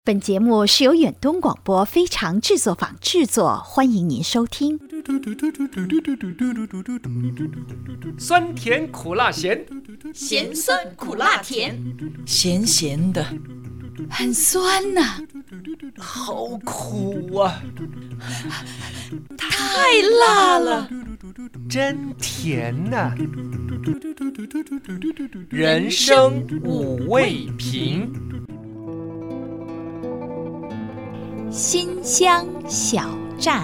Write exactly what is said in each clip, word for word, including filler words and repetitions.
本节目是由远东广播非常制作坊制作，欢迎您收听。 酸甜苦辣咸， 咸酸苦辣甜， 咸咸的， 很酸呐、啊， 好苦啊， 太辣了， 真甜呐、啊。人生五味瓶， 馨香小站。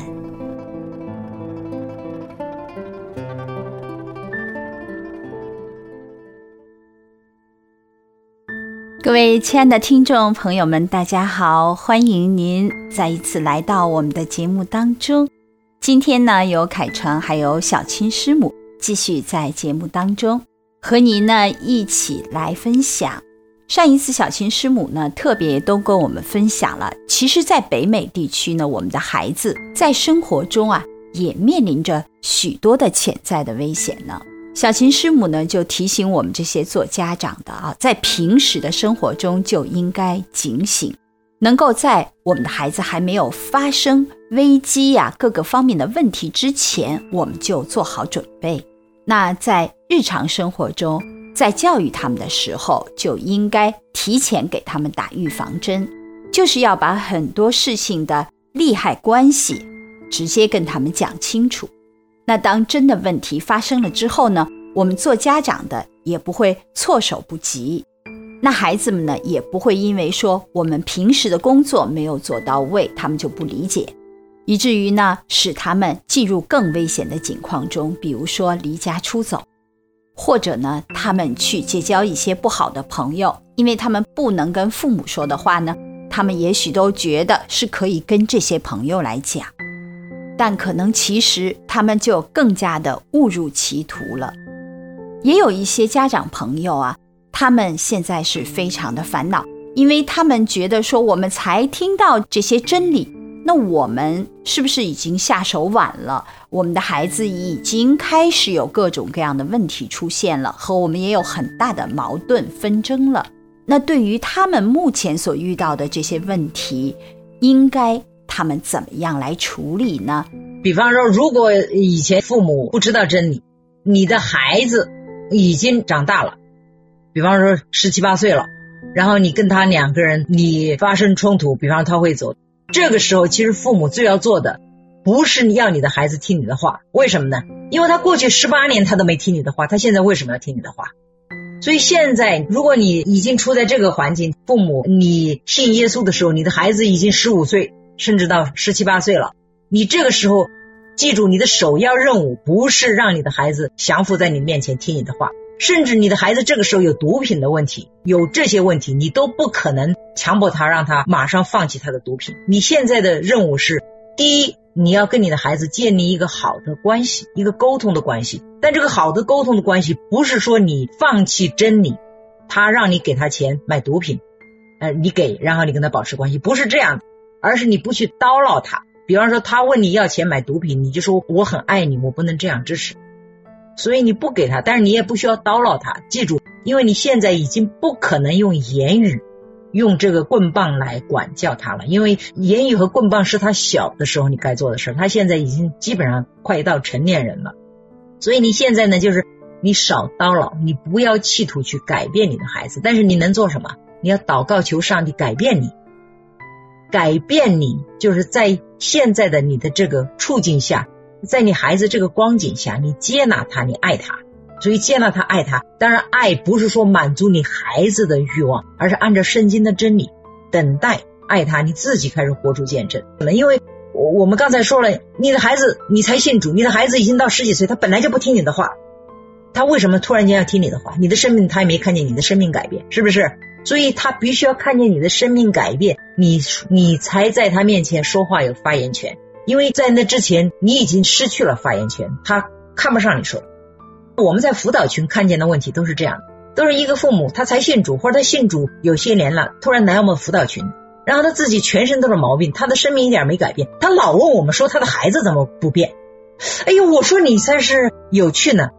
各位亲爱的听众朋友们，大家好，欢迎您再一次来到我们的节目当中。今天呢，有凯传还有小青师母继续在节目当中和您呢一起来分享。上一次小青师母呢特别都跟我们分享了，其实在北美地区呢，我们的孩子在生活中啊也面临着许多的潜在的危险呢。小青师母呢就提醒我们这些做家长的啊，在平时的生活中就应该警醒，能够在我们的孩子还没有发生危机呀、啊、各个方面的问题之前，我们就做好准备。那在日常生活中，在教育他们的时候，就应该提前给他们打预防针，就是要把很多事情的利害关系直接跟他们讲清楚。那当真的问题发生了之后呢，我们做家长的也不会措手不及，那孩子们呢也不会因为说我们平时的工作没有做到位，他们就不理解，以至于呢使他们进入更危险的境况中，比如说离家出走，或者呢他们去结交一些不好的朋友，因为他们不能跟父母说的话呢，他们也许都觉得是可以跟这些朋友来讲，但可能其实他们就更加的误入歧途了。也有一些家长朋友啊，他们现在是非常的烦恼，因为他们觉得说我们才听到这些真理，那我们是不是已经下手晚了？我们的孩子已经开始有各种各样的问题出现了，和我们也有很大的矛盾纷争了。那对于他们目前所遇到的这些问题，应该他们怎么样来处理呢？ 比方说，如果以前父母不知道真理，你的孩子已经长大了，比方说十七八岁了，然后你跟他两个人你发生冲突，比方他会走，这个时候其实父母最要做的不是要你的孩子听你的话，为什么呢？因为他过去十八年他都没听你的话，他现在为什么要听你的话？所以现在如果你已经处在这个环境，父母你信耶稣的时候，你的孩子已经十五岁甚至到十七八岁了，你这个时候记住，你的首要任务不是让你的孩子降服在你面前听你的话，甚至你的孩子这个时候有毒品的问题，有这些问题，你都不可能强迫他让他马上放弃他的毒品。你现在的任务是，第一，你要跟你的孩子建立一个好的关系，一个沟通的关系。但这个好的沟通的关系不是说你放弃真理，他让你给他钱买毒品，呃，你给，然后你跟他保持关系，不是这样的，而是你不去叨唠他。比方说他问你要钱买毒品，你就说我很爱你，我不能这样支持，所以你不给他，但是你也不需要叨唠他。记住，因为你现在已经不可能用言语用这个棍棒来管教他了，因为言语和棍棒是他小的时候你该做的事，他现在已经基本上快到成年人了。所以你现在呢，就是你少叨唠，你不要企图去改变你的孩子，但是你能做什么？你要祷告求上帝改变你。改变你就是在现在的你的这个处境下，在你孩子这个光景下，你接纳他，你爱他。所以接纳他，爱他，当然爱不是说满足你孩子的欲望，而是按照圣经的真理等待爱他，你自己开始活出见证。因为我们刚才说了，你的孩子你才信主，你的孩子已经到十几岁，他本来就不听你的话，他为什么突然间要听你的话？你的生命他也没看见你的生命改变，是不是？所以他必须要看见你的生命改变，你你才在他面前说话有发言权。因为在那之前你已经失去了发言权，他看不上你说的。我们在辅导群看见的问题都是这样，都是一个父母他才信主，或者他信主有些年了，突然来我们辅导群，然后他自己全身都是毛病，他的生命一点没改变，他老问我们说他的孩子怎么不变。哎呦，我说你才是有趣呢，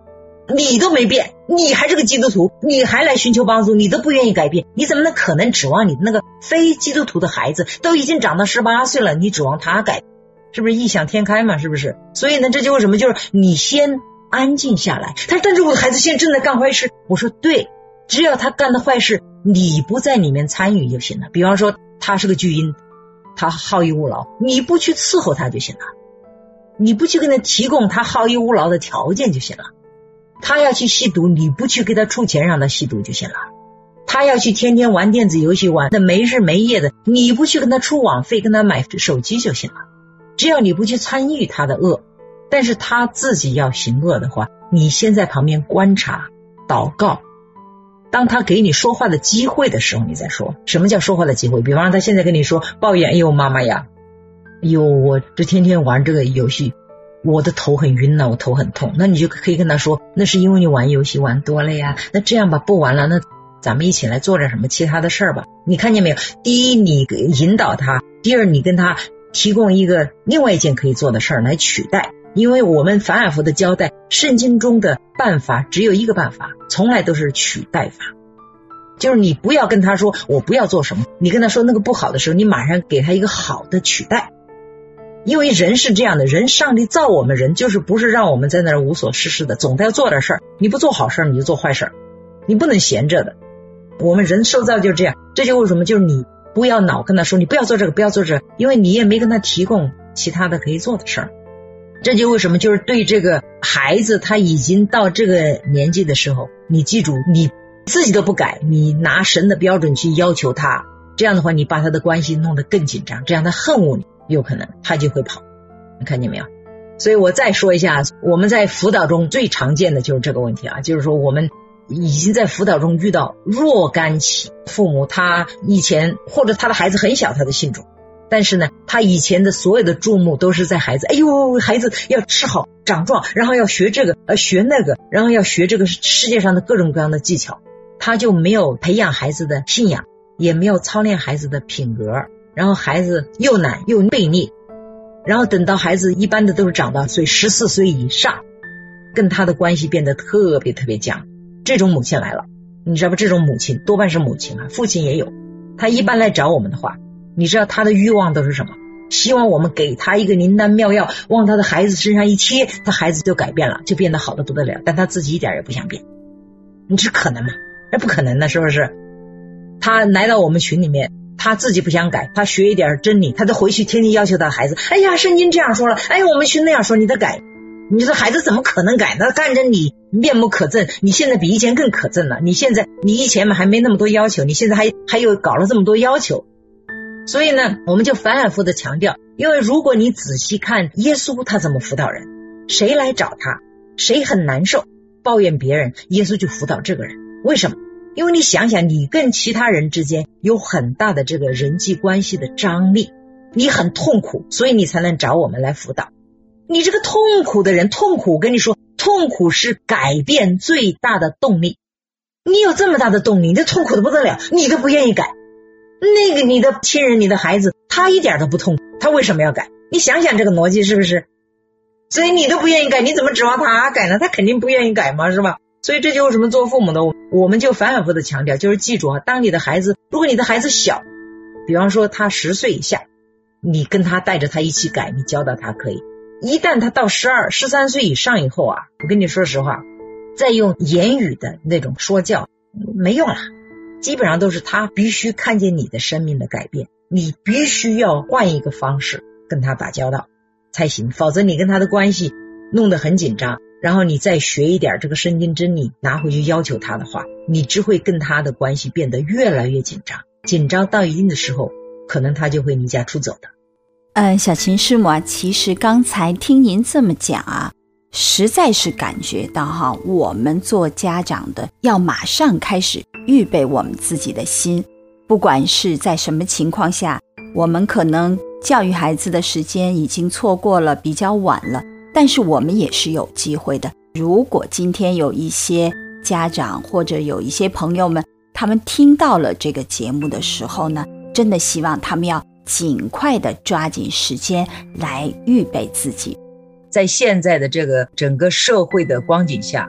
你都没变，你还是个基督徒，你还来寻求帮助，你都不愿意改变，你怎么能可能指望你那个非基督徒的孩子都已经长到十八岁了，你指望他改，是不是异想天开嘛？是不是？所以呢，这就为什么就是你先安静下来。他说但是我的孩子现在正在干坏事，我说对，只要他干的坏事你不在里面参与就行了。比方说他是个巨婴，他好逸恶劳，你不去伺候他就行了，你不去给他提供他好逸恶劳的条件就行了。他要去吸毒，你不去给他出钱让他吸毒就行了。他要去天天玩电子游戏玩的没日没夜的，你不去跟他出网费跟他买手机就行了。只要你不去参与他的恶，但是他自己要行恶的话，你先在旁边观察祷告，当他给你说话的机会的时候你再说。什么叫说话的机会？比方说他现在跟你说抱怨，哎呦妈妈呀，哎呦我这天天玩这个游戏我的头很晕了，我头很痛，那你就可以跟他说那是因为你玩游戏玩多了呀，那这样吧，不玩了，那咱们一起来做点什么其他的事儿吧。你看见没有？第一你引导他，第二你跟他提供一个另外一件可以做的事儿来取代。因为我们反反复的交代圣经中的办法只有一个办法，从来都是取代法，就是你不要跟他说我不要做什么，你跟他说那个不好的时候，你马上给他一个好的取代。因为人是这样的，人上帝造我们人就是不是让我们在那儿无所事事的，总得要做点事儿，你不做好事儿你就做坏事儿，你不能闲着的。我们人受造就这样，这就为什么就是你不要老跟他说你不要做这个不要做这个，因为你也没跟他提供其他的可以做的事儿。这就为什么就是对这个孩子他已经到这个年纪的时候，你记住你自己都不改，你拿神的标准去要求他，这样的话你把他的关系弄得更紧张，这样他恨恶你，有可能他就会跑。你看见没有？所以我再说一下，我们在辅导中最常见的就是这个问题啊，就是说我们已经在辅导中遇到若干起父母，他以前或者他的孩子很小他的信主，但是呢他以前的所有的注目都是在孩子，哎呦孩子要吃好长壮，然后要学这个呃学那个，然后要学这个世界上的各种各样的技巧，他就没有培养孩子的信仰，也没有操练孩子的品格，然后孩子又懒又悖逆，然后等到孩子一般的都是长到岁十四岁以上，跟他的关系变得特别特别僵。这种母亲来了，你知道不？这种母亲多半是母亲啊，父亲也有。他一般来找我们的话，你知道他的欲望都是什么？希望我们给他一个灵丹妙药，往他的孩子身上一贴，他孩子就改变了，就变得好得不得了，但他自己一点也不想变。你这可能吗？那不可能的，是不是？他来到我们群里面，他自己不想改，他学一点真理，他就回去天天要求他的孩子，哎呀圣经这样说了，哎呀我们群那样说，你得改。你说孩子怎么可能改？他看着你面目可憎，你现在比以前更可憎了，你现在你以前嘛还没那么多要求，你现在还还有搞了这么多要求。所以呢我们就反反复的强调，因为如果你仔细看耶稣他怎么辅导人，谁来找他谁很难受抱怨别人，耶稣就辅导这个人。为什么？因为你想想你跟其他人之间有很大的这个人际关系的张力，你很痛苦，所以你才能找我们来辅导。你这个痛苦的人，痛苦我跟你说，痛苦是改变最大的动力。你有这么大的动力，你这痛苦的不得了，你都不愿意改。那个你的亲人你的孩子他一点都不痛苦，他为什么要改？你想想这个逻辑是不是？所以你都不愿意改，你怎么指望他改呢？他肯定不愿意改嘛，是吧？所以这就为什么做父母的我们就反反复的强调，就是记住啊，当你的孩子，如果你的孩子小，比方说他十岁以下，你跟他带着他一起改，你教导他可以。一旦他到十二、十三岁以上以后啊，我跟你说实话，再用言语的那种说教没用了，基本上都是他必须看见你的生命的改变，你必须要换一个方式跟他打交道才行，否则你跟他的关系弄得很紧张，然后你再学一点这个圣经真理拿回去要求他的话，你只会跟他的关系变得越来越紧张，紧张到一定的时候，可能他就会离家出走的。 嗯，小琴师母啊，其实刚才听您这么讲啊，实在是感觉到哈，我们做家长的要马上开始预备我们自己的心，不管是在什么情况下，我们可能教育孩子的时间已经错过了，比较晚了，但是我们也是有机会的。如果今天有一些家长或者有一些朋友们，他们听到了这个节目的时候呢，真的希望他们要尽快的抓紧时间来预备自己。 在现在的这个整个社会的光景下，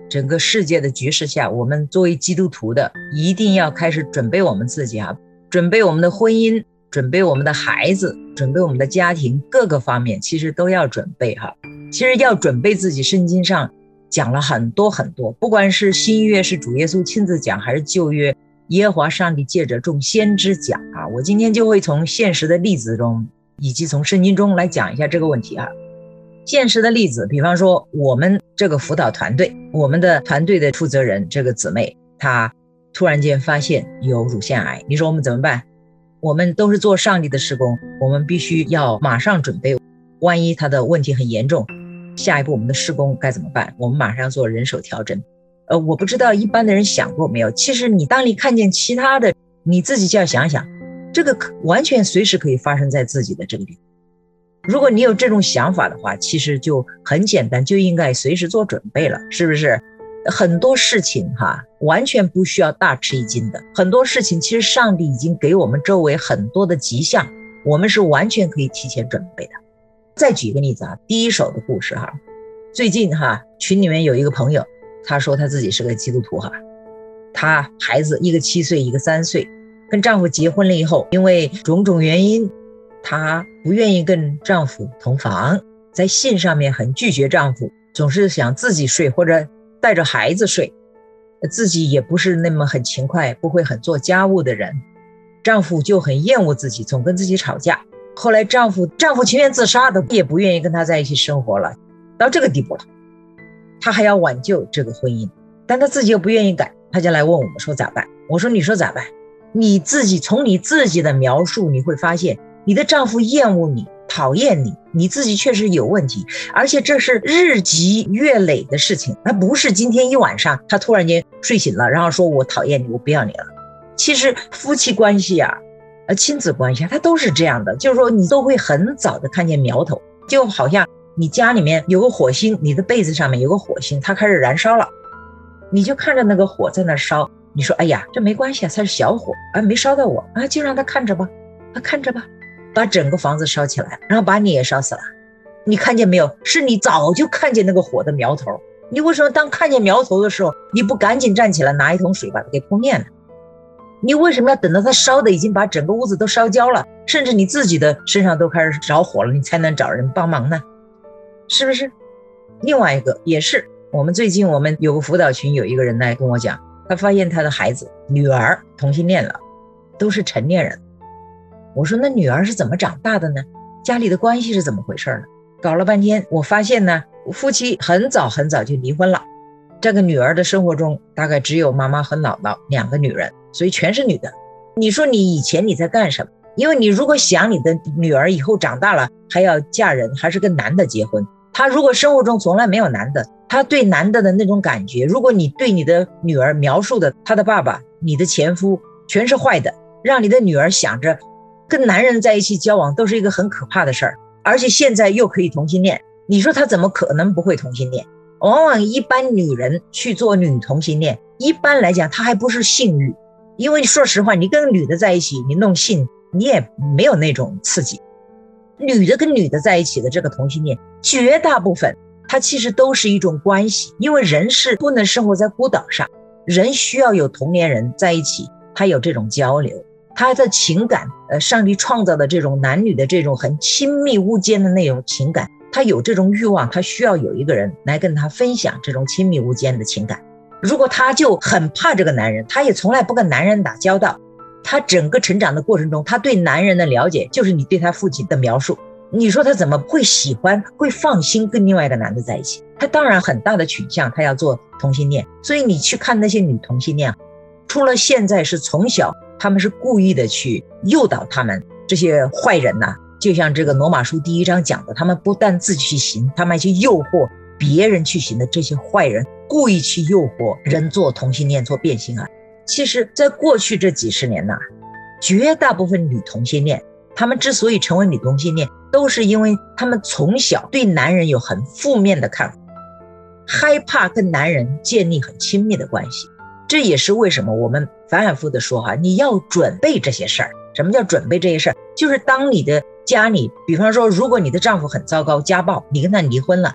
整个世界的局势下，我们作为基督徒的一定要开始准备我们自己啊，准备我们的婚姻，准备我们的孩子，准备我们的家庭，各个方面其实都要准备哈。其实要准备自己，圣经上讲了很多很多，不管是新约是主耶稣亲自讲，还是旧约耶和华上帝借着众先知讲啊。我今天就会从现实的例子中，以及从圣经中来讲一下这个问题啊。现实的例子，比方说我们这个辅导团队，我们的团队的负责人这个姊妹，她突然间发现有乳腺癌，你说我们怎么办？我们都是做上帝的事工，我们必须要马上准备，万一她的问题很严重，下一步我们的事工该怎么办？我们马上做人手调整。呃，我不知道一般的人想过没有，其实你当你看见其他的，你自己就要想想，这个完全随时可以发生在自己的这个地方。如果你有这种想法的话，其实就很简单，就应该随时做准备了，是不是？很多事情哈，完全不需要大吃一惊的。很多事情其实上帝已经给我们周围很多的迹象，我们是完全可以提前准备的。再举一个例子啊，第一手的故事哈。最近哈，群里面有一个朋友，他说他自己是个基督徒哈，他孩子一个七岁，一个三岁，跟丈夫结婚了以后，因为种种原因，她不愿意跟丈夫同房，在性上面很拒绝丈夫，总是想自己睡或者带着孩子睡，自己也不是那么很勤快，不会很做家务的人，丈夫就很厌恶自己，总跟自己吵架。后来丈夫丈夫情愿自杀的，也不愿意跟她在一起生活了，到这个地步了。她还要挽救这个婚姻，但她自己又不愿意改，她就来问我们说咋办？我说你说咋办？你自己从你自己的描述，你会发现你的丈夫厌恶你，讨厌你，你自己确实有问题，而且这是日积月累的事情，那不是今天一晚上他突然间睡醒了，然后说我讨厌你，我不要你了。其实夫妻关系啊，呃，亲子关系啊，它都是这样的，就是说你都会很早的看见苗头，就好像你家里面有个火星，你的被子上面有个火星，它开始燃烧了，你就看着那个火在那烧，你说哎呀这没关系啊，它是小火啊，没烧到我啊，就让它看着吧，啊看着吧，把整个房子烧起来，然后把你也烧死了。你看见没有？是你早就看见那个火的苗头，你为什么当看见苗头的时候，你不赶紧站起来拿一桶水把它给扑灭呢？你为什么要等到它烧的已经把整个屋子都烧焦了，甚至你自己的身上都开始着火了，你才能找人帮忙呢？是不是？另外一个也是，我们最近我们有个辅导群，有一个人来跟我讲，他发现他的孩子女儿同性恋了，都是成年人。我说那女儿是怎么长大的呢？家里的关系是怎么回事呢？搞了半天我发现呢，夫妻很早很早就离婚了，这个女儿的生活中大概只有妈妈和姥姥两个女人，所以全是女的。你说你以前你在干什么？因为你如果想你的女儿以后长大了还要嫁人，还是跟男的结婚，她如果生活中从来没有男的，她对男的的那种感觉，如果你对你的女儿描述的她的爸爸你的前夫全是坏的，让你的女儿想着跟男人在一起交往都是一个很可怕的事儿，而且现在又可以同性恋，你说她怎么可能不会同性恋？往往一般女人去做女同性恋，一般来讲她还不是性欲，因为说实话你跟女的在一起，你弄性你也没有那种刺激。女的跟女的在一起的这个同性恋，绝大部分它其实都是一种关系，因为人是不能生活在孤岛上，人需要有同年人在一起，他有这种交流，他的情感，呃，上帝创造的这种男女的这种很亲密无间的那种情感，他有这种欲望，他需要有一个人来跟他分享这种亲密无间的情感。如果他就很怕这个男人，他也从来不跟男人打交道，他整个成长的过程中，他对男人的了解就是你对他父亲的描述，你说他怎么会喜欢会放心跟另外一个男的在一起？他当然很大的倾向他要做同性恋。所以你去看那些女同性恋，除了现在是从小他们是故意的去诱导他们，这些坏人呐、啊，就像这个罗马书第一章讲的，他们不但自己去行，他们还去诱惑别人去行的，这些坏人故意去诱惑人做同性恋做变性啊。其实在过去这几十年呐、啊，绝大部分女同性恋他们之所以成为女同性恋，都是因为他们从小对男人有很负面的看法，害怕跟男人建立很亲密的关系。这也是为什么我们反反复的说哈、啊，你要准备这些事儿。什么叫准备这些事儿？就是当你的家里，比方说如果你的丈夫很糟糕，家暴，你跟他离婚了，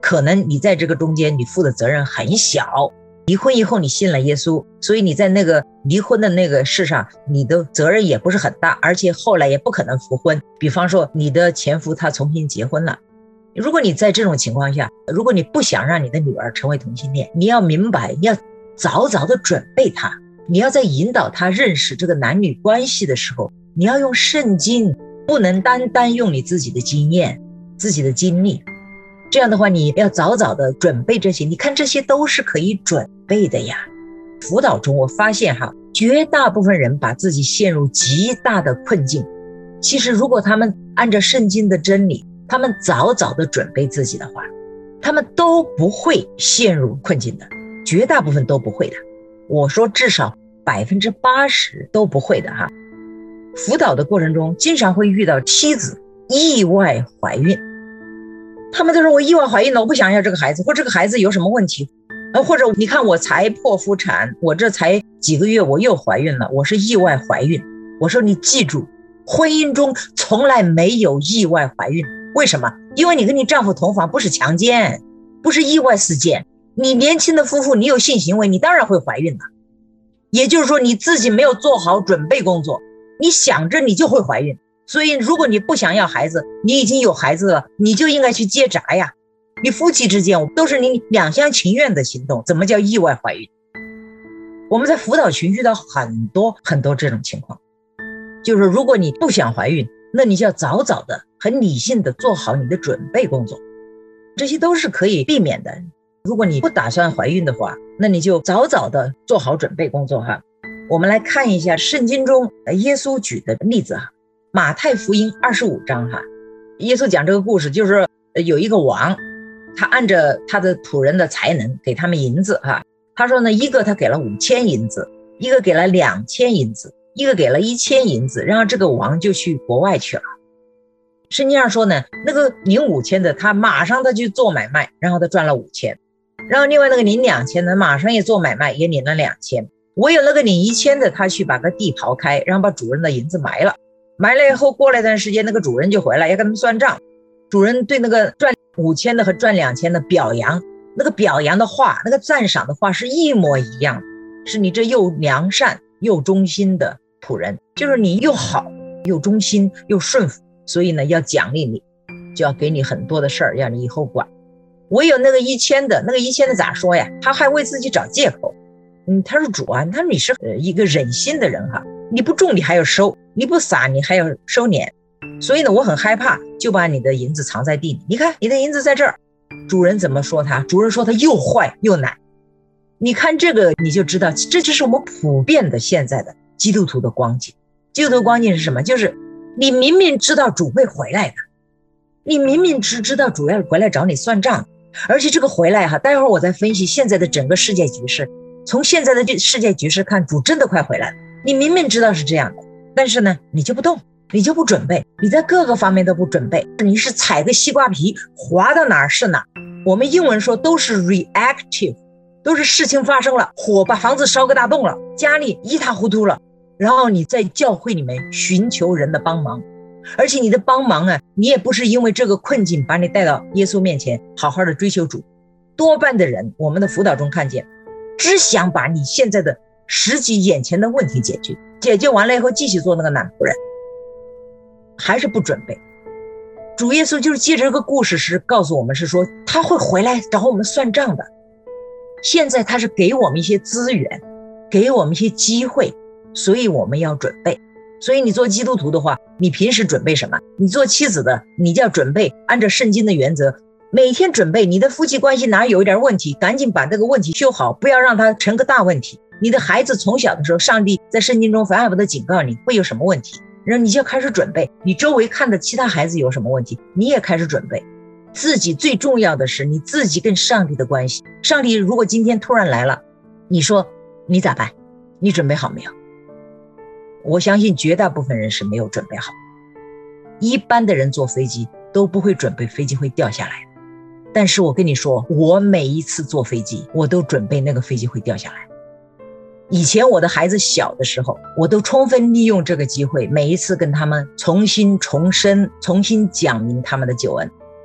可能你在这个中间你负的责任很小，离婚以后你信了耶稣，所以你在那个离婚的那个事上你的责任也不是很大，而且后来也不可能复婚。比方说你的前夫他重新结婚了，如果你在这种情况下，如果你不想让你的女儿成为同性恋，你要明白，你要早早的准备她，你要在引导她认识这个男女关系的时候，你要用圣经，不能单单用你自己的经验自己的经历。这样的话你要早早的准备这些，你看这些都是可以准备的呀。辅导中我发现哈，绝大部分人把自己陷入极大的困境，其实如果他们按照圣经的真理，他们早早的准备自己的话，他们都不会陷入困境的，绝大部分都不会的。我说至少百分之八十都不会的哈。辅导的过程中经常会遇到妻子意外怀孕，他们都说我意外怀孕了，我不想要这个孩子，或这个孩子有什么问题，或者你看我才剖腹产，我这才几个月我又怀孕了，我是意外怀孕。我说你记住，婚姻中从来没有意外怀孕。为什么？因为你跟你丈夫同房不是强奸，不是意外事件。你年轻的夫妇，你有性行为，你当然会怀孕了。也就是说你自己没有做好准备工作，你想着你就会怀孕。所以如果你不想要孩子，你已经有孩子了，你就应该去接闸呀。你夫妻之间都是你两厢情愿的行动，怎么叫意外怀孕？我们在辅导群遇到很多很多这种情况，就是如果你不想怀孕，那你就要早早的很理性的做好你的准备工作，这些都是可以避免的。如果你不打算怀孕的话，那你就早早的做好准备工作哈。我们来看一下圣经中耶稣举的例子哈，马太福音二十五章哈，耶稣讲这个故事，就是有一个王，他按着他的仆人的才能给他们银子哈。他说呢，一个他给了五千银子，一个给了两千银子，一个给了一千银子，然后这个王就去国外去了。圣经上说呢，那个领五千的他马上他去做买卖，然后他赚了五千，然后另外那个领两千的马上也做买卖，也领了两千。唯有那个领一千的，他去把个地刨开，然后把主人的银子埋了，埋了以后过了一段时间，那个主人就回来要跟他们算账。主人对那个赚五千的和赚两千的表扬，那个表扬的话，那个赞赏的话是一模一样的，是你这又良善又忠心的仆人，就是你又好又忠心又顺服，所以呢要奖励你，就要给你很多的事儿让你以后管。唯有那个一千的，那个一千的咋说呀？他还为自己找借口。嗯，他说主啊，他说你是一个忍心的人哈，你不种你还要收，你不撒你还要收敛，所以呢我很害怕，就把你的银子藏在地里。你看你的银子在这儿。主人怎么说他？主人说他又坏又懒。你看这个你就知道，这就是我们普遍的现在的基督徒的光景。基督徒光景是什么？就是你明明知道主会回来的，你明明知知道主要回来找你算账，而且这个回来哈，待会儿我再分析现在的整个世界局势。从现在的世界局势看，主真的快回来了。你明明知道是这样的，但是呢你就不动，你就不准备，你在各个方面都不准备，你是踩个西瓜皮滑到哪儿是哪儿。我们英文说都是 reactive， 都是事情发生了，火把房子烧个大洞了，家里一塌糊涂了，然后你在教会里面寻求人的帮忙，而且你的帮忙啊，你也不是因为这个困境把你带到耶稣面前好好的追求主。多半的人我们的辅导中看见，只想把你现在的实际眼前的问题解决，解决完了以后继续做那个男仆人，还是不准备。主耶稣就是借着这个故事是告诉我们，是说他会回来找我们算账的。现在他是给我们一些资源，给我们一些机会，所以我们要准备。所以你做基督徒的话，你平时准备什么？你做妻子的，你就要准备按照圣经的原则，每天准备你的夫妻关系哪有一点问题，赶紧把这个问题修好，不要让它成个大问题。你的孩子从小的时候，上帝在圣经中反复的警告你会有什么问题，然后你就要开始准备。你周围看的其他孩子有什么问题，你也开始准备。自己最重要的是你自己跟上帝的关系。上帝如果今天突然来了，你说你咋办？你准备好没有？我相信绝大部分人是没有准备好。一般的人坐飞机都不会准备飞机会掉下来，但是我跟你说，我每一次坐飞机我都准备那个飞机会掉下来。以前我的孩子小的时候，我都充分利用这个机会，每一次跟他们重新重申，重新讲明他们的救恩。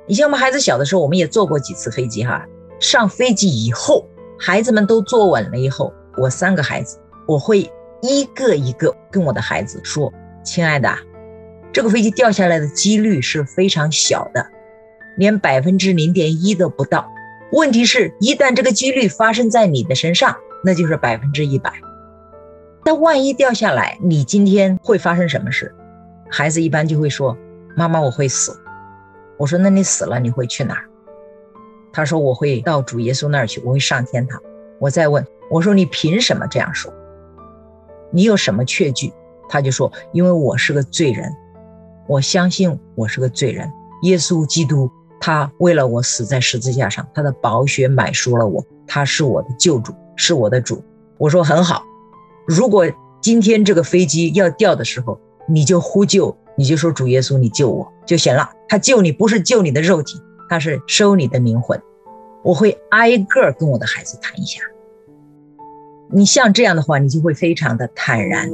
以前我们孩子小的时候，我们也坐过几次飞机哈。上飞机以后，孩子们都坐稳了以后，我三个孩子，我会一个一个跟我的孩子说，亲爱的，这个飞机掉下来的几率是非常小的，连百分之零点一都不到。问题是，一旦这个几率发生在你的身上，那就是百分之一百。但万一掉下来，你今天会发生什么事？孩子一般就会说，妈妈，我会死。我说，那你死了你会去哪儿？他说，我会到主耶稣那儿去，我会上天堂。我再问，我说，你凭什么这样说？你有什么确据？他就说，因为我是个罪人，我相信我是个罪人，耶稣基督他为了我死在十字架上，他的宝血买赎了我，他是我的救主，是我的主。我说很好，如果今天这个飞机要掉的时候，你就呼救，你就说主耶稣你救我就行了。他救你不是救你的肉体，他是收你的灵魂。我会挨个跟我的孩子谈一下，你像这样的话，你就会非常的坦然。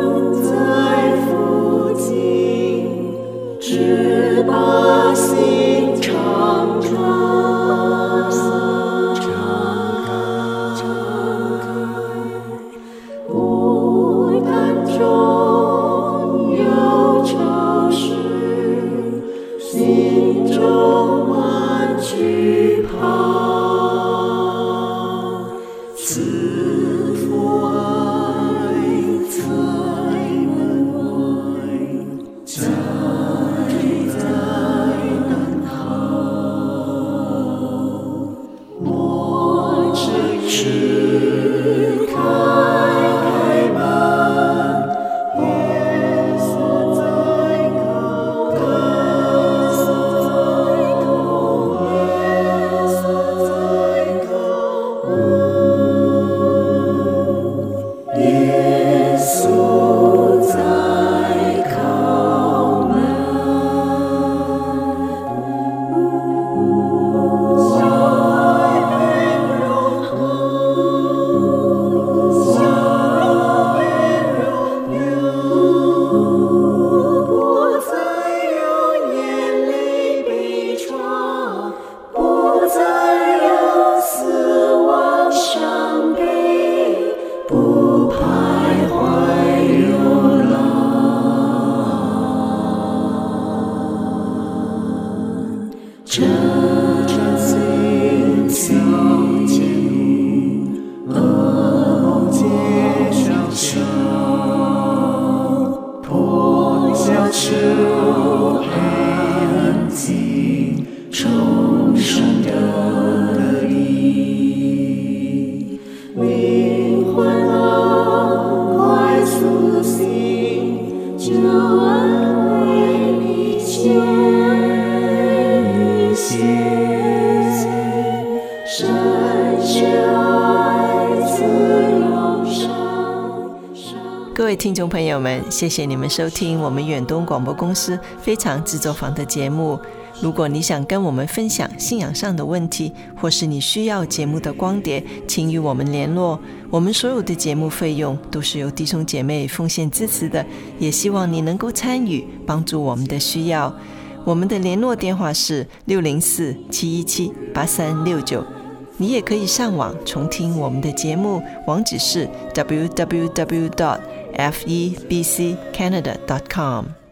只把心求安静重生的力，灵魂啊快苏醒，救恩为你牵一线，深深爱自永生。 各位听众朋友们，谢谢你们收听我们远东广播公司非常制作坊的节目。如果你想跟我们分享信仰上的问题，或是你需要节目的光碟，请与我们联络。我们所有的节目费用都是由弟兄姐妹奉献支持的，也希望你能够参与，帮助我们的需要。我们的联络电话是六零四七一七八三六九。你也可以上网重听我们的节目，网址是 double u double u double u dot f e b c canada dot com。